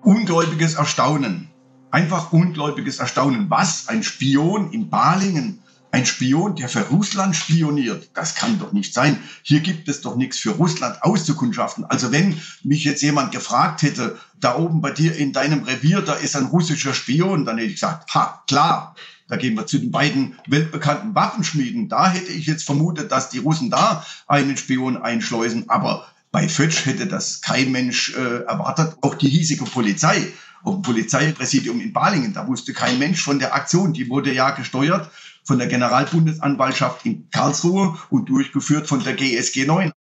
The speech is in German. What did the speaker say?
ungläubiges Erstaunen. Einfach ungläubiges Erstaunen. Was? Ein Spion in Balingen? Ein Spion, der für Russland spioniert? Das kann doch nicht sein. Hier gibt es doch nichts für Russland auszukundschaften. Also wenn mich jetzt jemand gefragt hätte, da oben bei dir in deinem Revier, da ist ein russischer Spion, dann hätte ich gesagt, ha, klar. Da gehen wir zu den beiden weltbekannten Waffenschmieden. Da hätte ich jetzt vermutet, dass die Russen da einen Spion einschleusen. Aber bei Fötsch hätte das kein Mensch erwartet. Auch die hiesige Polizei, auch ein Polizeipräsidium in Balingen, da wusste kein Mensch von der Aktion. Die wurde ja gesteuert von der Generalbundesanwaltschaft in Karlsruhe und durchgeführt von der GSG 9.